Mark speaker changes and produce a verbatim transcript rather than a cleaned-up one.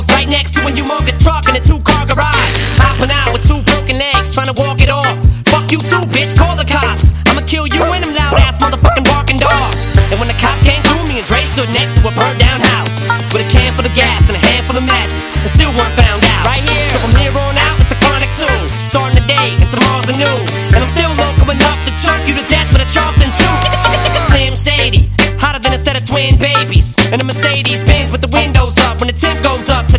Speaker 1: right next to a humongous truck in a two-car garage. Hopping out with two broken legs, trying to walk it off. Fuck you too, bitch, call the cops. I'ma kill you and them loud-ass motherfucking barking dogs. And when the cops came through, me and Dre stood next to a burnt-down house with a can full of gas and a handful of matches, and still weren't found out. Right here, so from here on out, it's the Chronic two. Starting the day, and tomorrow's a new. And I'm still local enough to choke you to death with a Charleston chew. Slim Shady, hotter than a set of twin babies. And a Mercedes Benz with the windows up when the tip goes up to the